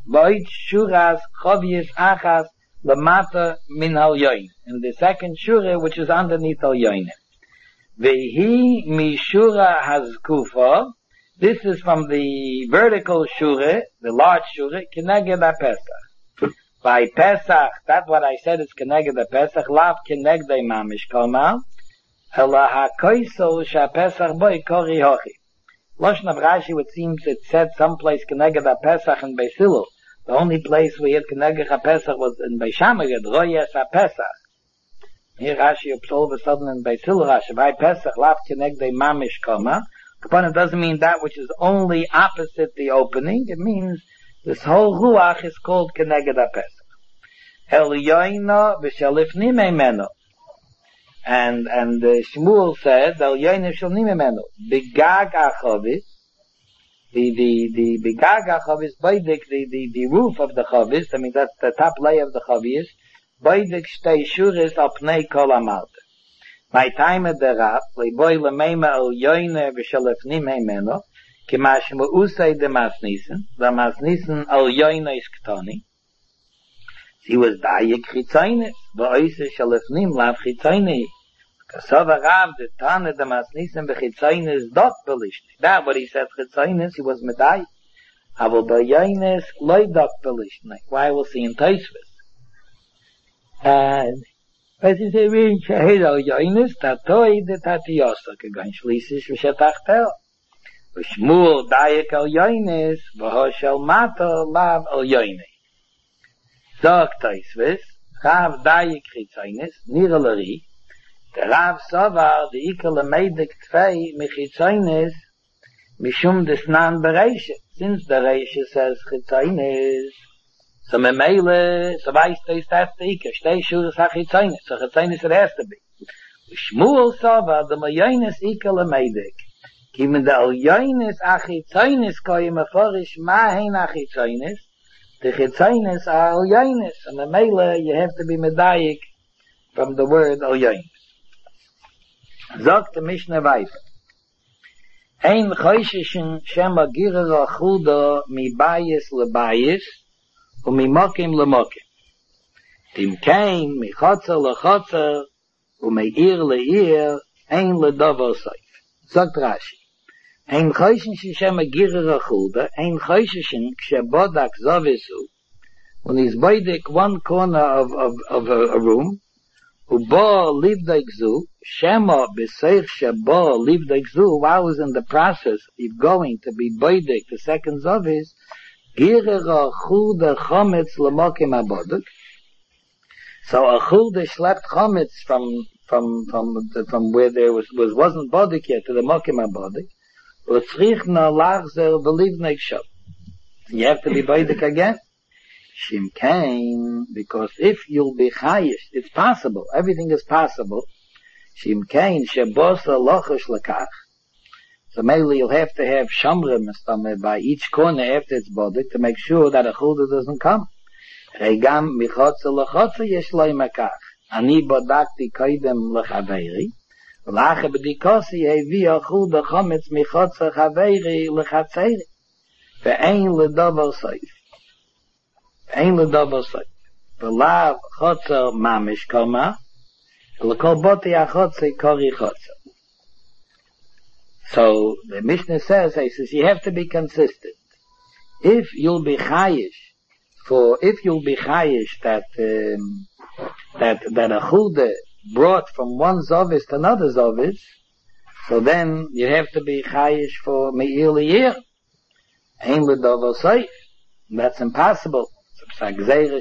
And the second Shure which is underneath Al Yoin. Vehi Mishura Hazkufa. This is from the vertical Shure, the large Shure, Keneged HaPesach. By Pesach, that's what I said is Keneged HaPesach, Lav Keneged Mamish Koma, Ela HaKoiso ShaPesach Boi Kori Hochi. Lashon of Rashi, it seems it said someplace Keneged HaPesach in Beis Hillel. The only place we had Keneged HaPesach was in Beis Shammai, Royes HaPesach. Here Rashi, all of a sudden in Beis Hillel, Rashi, by Pesach, Lav Keneged Mamish Koma. It doesn't mean that which is only opposite the opening. It means this whole ruach is called Keneged HaPesach. El Yoina v'shalifnim emeno. And Shmuel says El Yoina v'shalifnim emeno. B'gag achavis. The b'gag achavis b'aydik the roof of the chavis. I mean that's the top layer of the chavis. B'aydik shtei shuris al pnei kol amalta. My time at the Rav, Leiboy Lemeima El Yoine V'Shalefnim Heimeno, Kimashmu Usay de Masnisen, the Masnisen El Yoine is Ktoni. He was Dayik Chitzonis, V'Oise Shalefnim Lav Chitzonis. Kasova Rav, the Tane de Masnisen V'Chitzonis Dot Belishni. That what he said Chitzonis, he was Medai. Aval B'Yoines Loi Dot Belishni. Why we'll see in Tosfos. Was ist wie Shehel al Yoines, Tatoi de Tatiosa, gegangen schließlich, was tachtel. Shmuel Dayek al Yoines, Vahoshel Mato Lav al Yoines. Sagt Taisvis, Rav Dayek Chitzoines, Nirelari, der Rav Sovar, die Ikele Meidek Tvei, Michitzoines, Mishum des Nan Bereiche, since the Reiche says Chitzoines, so Meile, so weiss that's the Ike, stay sure it's Chitzoines, so Chitzoines it has to be. Shmuel Sovar, the Mayoines Ikele Meidek, Kimen the Al Yoines Achitzoines, Koyim Aforish, Mahin Achitzoines, the Chitzoines are Al Yoines, and the Meile, you have to be Medayik from the word Al Yoines. Sagt the Mishnah weiter. Ein Chosheshen Shema Girer Achuda mi Bayis le Bayis u mi Mokim le Mokim. Tim Kain mi Chotzer le Chotzer u mi Ir le Ir ein le Dover Seif. Sagt Rashi. Ein Chosheshen Shema Girer Achuda, ein Chosheshen Kshabodak Zovisu, when he's boidik one corner of a room, Uba livdaik zu, Shema b'seich sheba livdaik zu, while he's in the process of going to be boidik, the second Zovis, Girer Achuda Chometz L'mokim Aboduk. So Achuda slept Chometz from where there wasn't bodik yet to the Mokim Aboduk. Utzrichna lachzer v'livdaik shab. You have to be boidik again. Shim Kain, because if you'll be chayish, it's possible, everything is possible. Shim Kain, shebosa lochash lakach. So maybe you'll have to have shamrim by each corner after it's bodik to make sure that a chuda doesn't come. Regam michotza lachotza yesh loy makach. Ani bodakti koidem lechaveri. Lache b'dikosi hevi a chuda chometz michotza chaveri lechatzeri. Ve'ein ledover seif. Ein le double side. V'lav chotzer mamish koma, l'kol boti achotzer kori chotzer. So the Mishnah says, you have to be consistent. If you'll be chayish that a chuda brought from one zovis to another zovis, so then you have to be chayish for me'ir li'ir. Ein le double side. That's impossible. So Memele,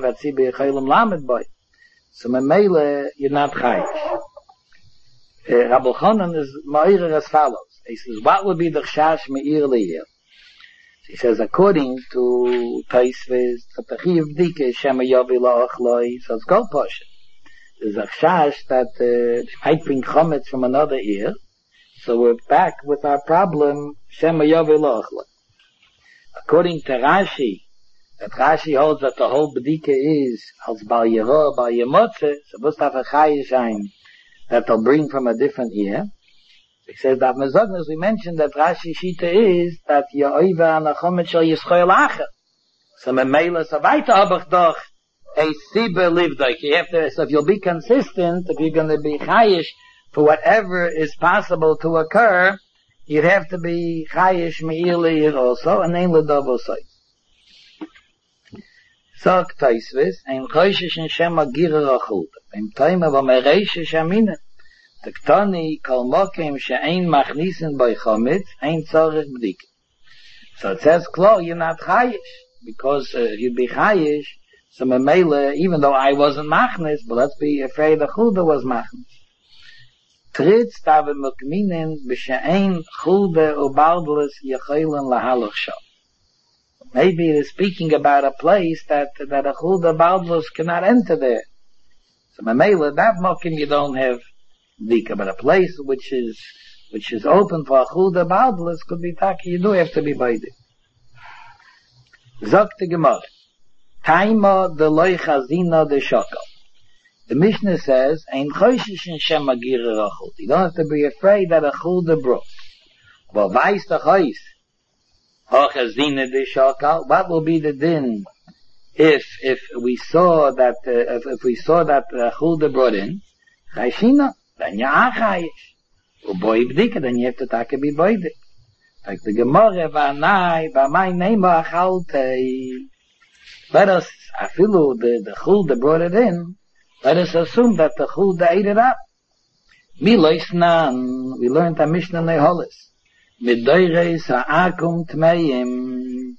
you're not chayish. Rabbi Chanan is ma'ir as follows. He says, what would be the chash me'ir li'ir? He says, according to Taisvis, Tachiv Dike, Shema Yovi La'ochloi, so it's called Poshet. There's a chash that might bring chometz from another ear. So we're back with our problem, Shema Yovi La'ochloi. According to Rashi, that Rashi holds that the whole Bedike is als Bal Yero, Bal Yemotze, so must have a chayish that they'll bring from a different ear. He says that Mezognes, we mentioned that Rashi Shita is that Ye'oiva an Achomet shel Yischoel Acher. So Memele, so weiter hab ich doch a Sibbe Livdok. You have to, so if you'll be consistent, if you're going to be chayish for whatever is possible to occur, you'd have to be chayish me'ir li'ir also, and ein l'dovo soy. Sag Taisvis, ein choishish in Shema Girer Achud, im Taima v'mereish shamina, tektoni kol mokim she'ein machnisen by chometz, ein tzorech b'dik. So it says, Klo, you're not chayish, because you'd be chayish, so Memele, even though I wasn't machnis, but let's be afraid the Chuda was machnis. Tritz tave mukminen b'she'ein Chuda u'baldlis yechoylen lahaloch shal. Maybe it is speaking about a place that a Chuda baldlis cannot enter there. So Memele, that mokim you don't have dika, but a place which is open for a Chuda baldlis could be taki, you do have to be by it. Zok the Gemara. Taima de loy chazina de shokal. The Mishnah says, ein choishish in Shema Girer Achud. You don't have to be afraid that a Chuda broke. Well, weiss the chois, ha chazina de shokal, what will be the din if we saw that a Chuda brought in? Chayshina, then you are chayish. Uboy b'dika, then you have to take a be boidik. Like the Gemara, v'anai, v'amai neima achaltei. Let us, afilu, the Chuda brought it in, Let us assume that the Chulda ate it up. Miloisnan, we learned a Mishnah Neholis. Medoires ha'akum tmeim.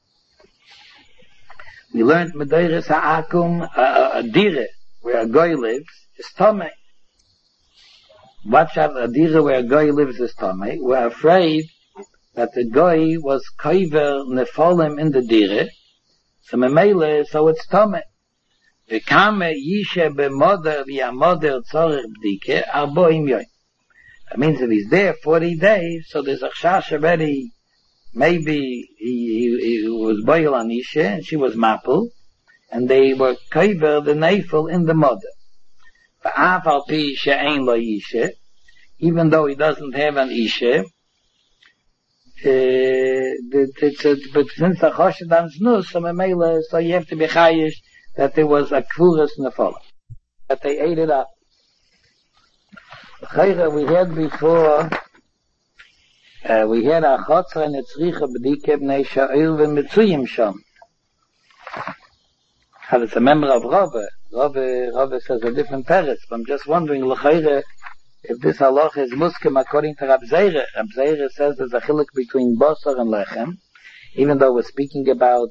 We learned Medoires ha'akum, a dire, where a goy lives, is Tomei. Watch out, a dire where a goy lives is Tomei. We're afraid that the goy was koiver nefolim in the dire, so memele, so it's Tomei. V'kame yishe b'moder v'yamoder tzorech b'dike arboim yoyim. That means if he's there 40 days, so there's a chash already, maybe he was boil on Isha, and she was mapul, and they were koiver the neifel in the mother. V'af al pi she'ein lo Isha, even though he doesn't have an Isha, but since the choshed on znus, so you have to be chayish that there was a kvuras nefala, that they ate it up. We had before, we had a chotzer and a tzricha b'dike b'nei sha'il v'mitzuyim sham. It's a member of Rava. Rava says a different parrots, but I'm just wondering, l'chayre, if this halach is muskim according to Rab Zeire. Rab Zeire says there's a chiluk between basar and lechem, even though we're speaking about,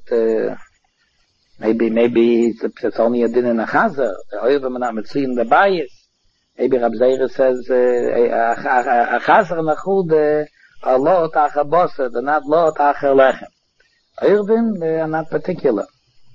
maybe it's only a din in a chazer, the oivim are not mitzuyim the bias. Maybe Rab Zeire says, a chazer and a chud, are lo tacha basar, they're not lo tacha lechem. Oivim, they are not particular.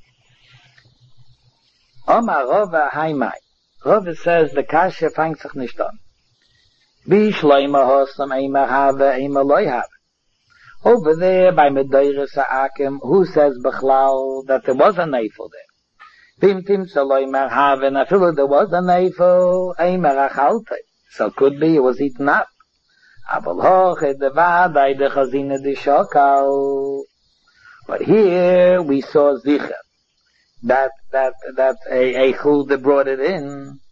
Omar Rava haimai. Rava says the kasha fangt sich nicht an. Bi shloima hosam eima have, eima loy have. Over there by Medoires ha'akim, who says b'chlal that there was a neifel there? Bim tim shloima have, and I feel there was a neifel, eima rachalte. So could be it was eaten up. Aval hoch et devadai de chazina de shokal. But here we saw zicher. That a chulda brought it in.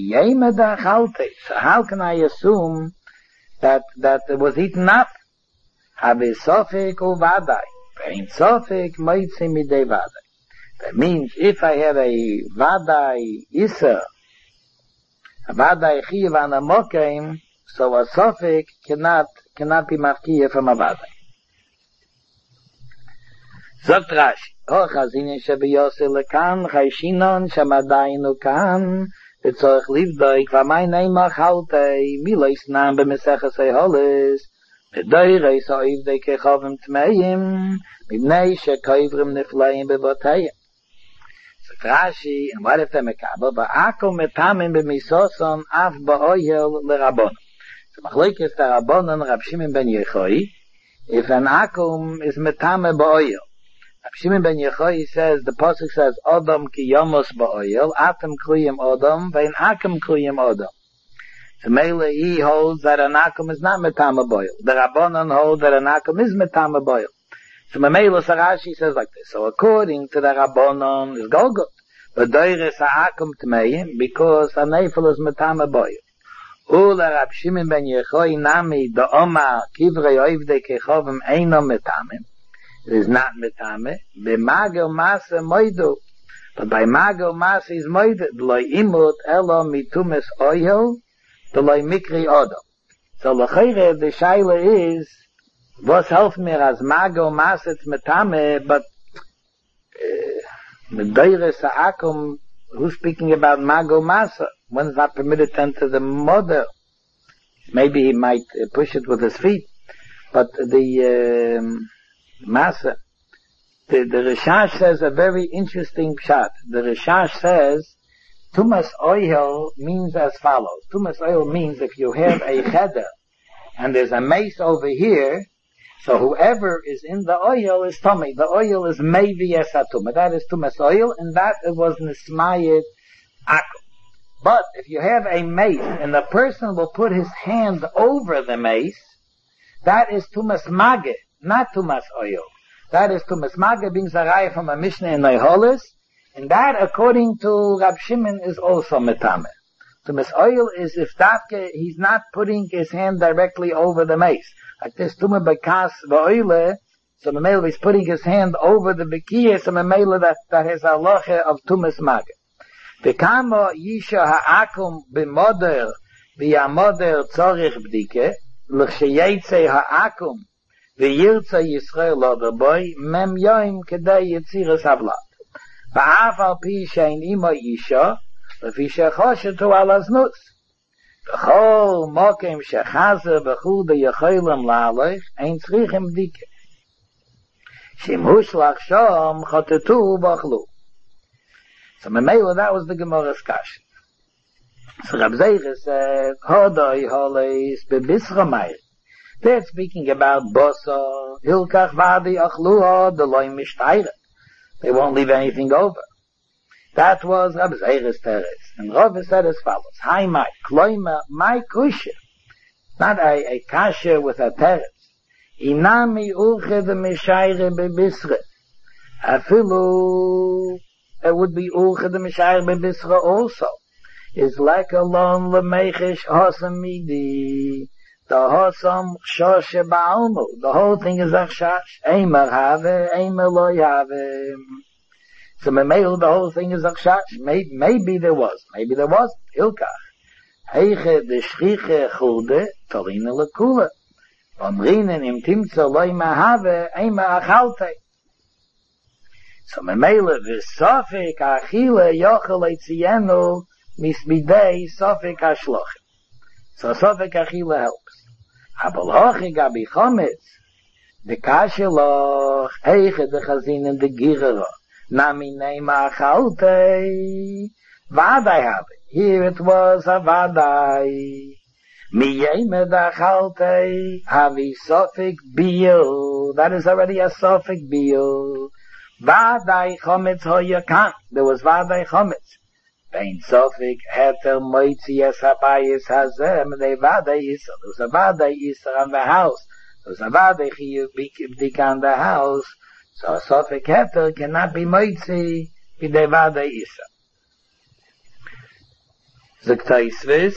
So how can I assume that it was eaten up? Have sofik uvadai. Vein sofik moitzi midei vadai. That means if I have a vadai isa, a vadai chiv an amokim, so a sofik cannot be mafkiya from a vadai. Zogt Rashi, ho chazinin shebiyose lekan, chayshinon shamadayinu kan, v'tzorech livdoi, k'vamay neimach haltei, milois nam b'meseches holis, v'doireis ha'ivdei kechovim tmeim, mibnei shekoivrim nifleim b'voteyim. Zogt Rashi, and what if they mekabel, ba'akom metamim b'misoson, af ba'oyel l'rabon. So machlokes the Rabbanon, Rab Shimon ben Yochai, if an akum is metame ba'oyel, Rab Shimon ben Yochai says, the pasuk says, Odom ki yomos ba'oyel, atem kliyim Odom, vein akum kliyim Odom. So Mele, he holds that an akum is not metame ba'oyel. The Rabbanon hold that an akum is metame ba'oyel. So Mele Sarashi says like this. So according to the Rabbanon, is Golgot. But doires ha'akum tmeim, because a neifel is metame ba'oyel. Ula Rab Shimon ben Yochai nami, the Omar, kivrei oivdei kechovim eino metamim. It is not metame. B'magel masa moidu. But by magel masa is moidu. D'loi imut elo mitumes oyel. D'loi mikri odo. So l'chayre, the shaila is, was helft mir as magel masa it's metame, but medoires ha'akum, who's speaking about magel masa? One is not permitted to enter the mother. Maybe he might push it with his feet. But the Masa, the Rishash says a very interesting pshat. The Rishash says, Tumas oil means as follows. Tumas oil means if you have a cheder, and there's a mace over here, so whoever is in the oil is tummy. The oil is maybe esatuma. That is Tumas oil, and that it was nismayit akum. But if you have a mace, and the person will put his hand over the mace, that is Tumas Mage, not Tumas Oil. That is Tumas Mage being Zaraya from a Mishnah in Neholis, and that, according to Rab Shimon, is also Metame. Tumas Oil is if Dafke, he's not putting his hand directly over the mace. Like this, Tumah Bekas V'Oile, so Mamela is putting his hand over the Bekiyah, so Mamela that has a halacha of Tumas Mage. וכמה אישה העקום במודר, והמודר צורך בדיקה, לכשיצא העקום, וירצה ישראל לא דרבוי, מם יום כדי יציר הסבלת. ואף על פי שאין אימו אישה, לפי שחושתו על הזנוס. בכל מוקם שחזר בחור יכולים להלך, אין צריכים בדיקה. שאם הושלך שם, חוטטו ואכלו. So Mamela, that was the Gemara's question. So Rab Zeira said, Hodoi holeis bebisra meir. They're speaking about Bosa, Hilkach vadi achluha, the loy mishtayre. They won't leave anything over. That was Rab Zeira's teres. And Rav said as follows, Hai mai, kloima, mai kusha. Not a kasha with a teres. Inami urche de mishayre bebisra. Afilu, it would be urche de mishayre bebisra also. Is like a lon lemechish hosam midi. The hosam shoshe ba'almu. The whole thing is achshash. Eimer have, eimer lo have. So Mamela, the whole thing is achshash. Maybe there was. Maybe there was. Hilkach. Heiche de shchiche chude, torine lekula. Omrinen im timtzo lo ima have, eimer achalte. So Mamela, v'sofik achile yochel etzienu, misbidei sofik hashloch. So sofik achila helps. Abel hochi gabi chometz. De kasheloch, eiche de chazinen de girero. Nami neima achalte. Vadai habe. Here it was a vadai. Mi yeme da achalte. Havi sofik bio. That is already a sofik bio. Vadai chometz hoyakan. There was vadai chometz. Bein sofik heter moitzi es habayis hazem de vada yisr. There's a vada yisr on the house. There's a vada chiyuv bdik on the house. So sofik heter cannot be moitzi b'de vada yisr. Zoktaisvis.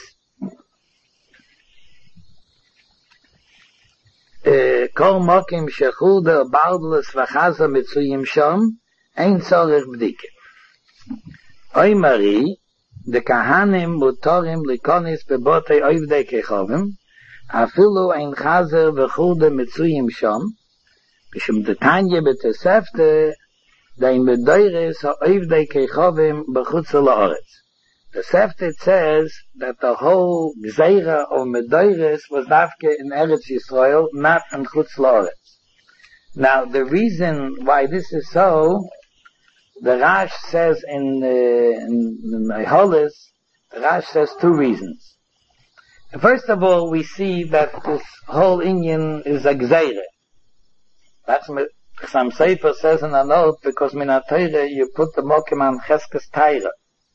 Kol mokim shechuda baldlus v'chaza mitzuyim sham ein tzorich b'dike. Oy Mari, the Kahanim mutorim likonis bebotei oivdei kechovim, afilu ein chazer v'chude mitzuyim sham, b'shem detanye betesefte, dein bedoires ha'oivdei kechovim b'chutz la'oretz. The Sefte says that the whole gzeira of medoires was dafke in Eretz Yisrael, not in chutz la'oretz. Now, the reason why this is so, the Rash says in Holis, the Rash says two reasons. First of all, we see that this whole Indian is a gzeire. That's what some Sefer says in a note, because min ha-Torah you put the mokim on cheskes Torah.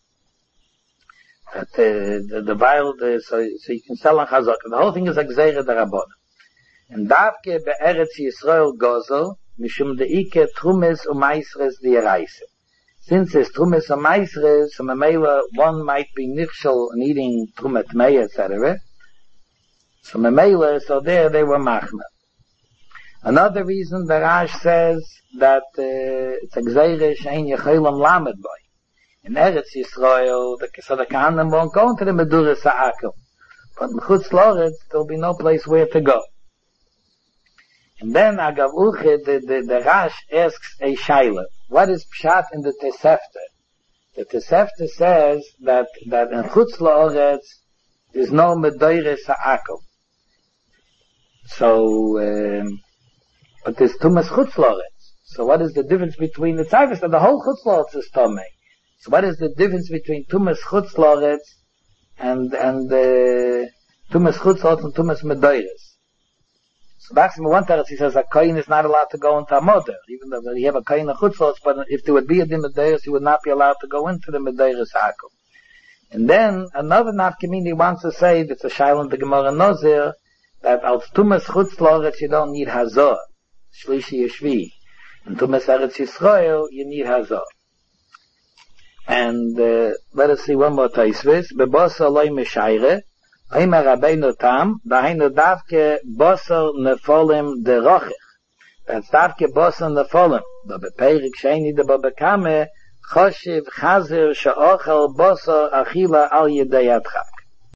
That the vial, so you can sell on chazak. The whole thing is a gzeire derabon. And davke be'eretz Yisrael gozo, mishum de'ike trumes u'maisres di'eraise. Since it's trumes u'maisres, so Mamela, one might be nichshel in eating trumet mei, etc. So Mamela, so there they were machmer. Another reason the Rash says that it's a gzeire she'en yecholam lamed boy. In Eretz Yisrael, the Kahanim won't go into the Meduras Ha'akum. But in Chutz La'oretz, there'll be no place where to go. And then Agav Uche, the Rash asks a Shaila, what is Pshat in the Tosefta? The Tosefta says that in Chutz La'oretz there's no Meduras Ha'akum. So, but there's Tumas Chutz La'oretz. So what is the difference between the Tzavos and the whole Chutz La'oretz is Tomei? So what is the difference between Tumas Chutz La'oretz and Tumas Chutz La'oretz and Tumas Medoires? So that's in one teretz he says a kohen is not allowed to go into a moder, even though he have a kohen of Chutz La'oretz, but if there would be a din Medoires, he would not be allowed to go into the Medoires Hakum. And then another nafkamini wants to say that's a shaila in the Gemara Nozir that als Tumas Chutz La'oretz you don't need Hazor, Shlishi Yeshvi, and Tumas Eretz Yisrael you need Hazor. And let us see one more taisvis. Bebosar loy meshayre, oimer Rabbeinu tam, v'hainu davke bosar nefolim derochech. That's davke bosar nefolim. But beperik sheini de babekame, חושב חזר שאוכל בוסר אכילה על ידי הדחק.